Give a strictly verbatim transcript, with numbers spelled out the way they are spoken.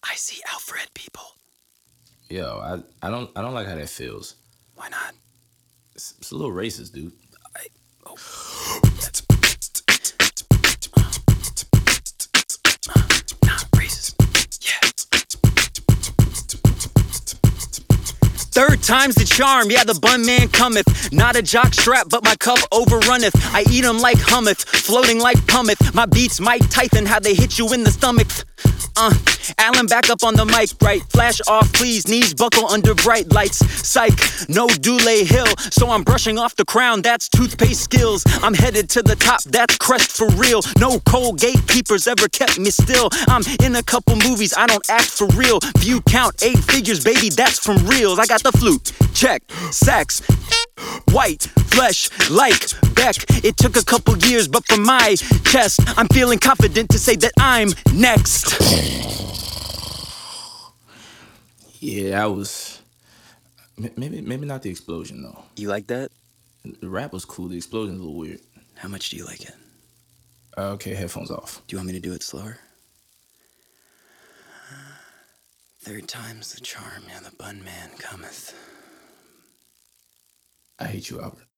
I see Alfred, people. Yo, I, I don't I don't like how that feels. Why not? It's, it's a little racist, dude. I, oh. That's not racist. Yeah. Third time's the charm, yeah, the bun man cometh. Not a jock strap, but my cup overrunneth. I eat 'em like hummus, floating like pummeth. My beats Mike Tyson, how they hit you in the stomach. Uh, Alan back up on the mic, right? Flash off, please, knees buckle under bright lights. Psych, no Dule Hill, so I'm brushing off the crown, that's toothpaste skills. I'm headed to the top, that's crest for real. No Colgate keepers ever kept me still. I'm in a couple movies, I don't act for real. View count, eight figures, baby, that's from reals. I got the flute, check, sax, white, flesh, like Beck. It took a couple years, but for my chest, I'm feeling confident to say that I'm next. Yeah, I was. Maybe maybe not the explosion though. You like that? The rap was cool. The explosion's a little weird. How much do you like it? Uh, okay, headphones off. Do you want me to do it slower? Third time's the charm, yeah, the bun man cometh. I hate you, Albert.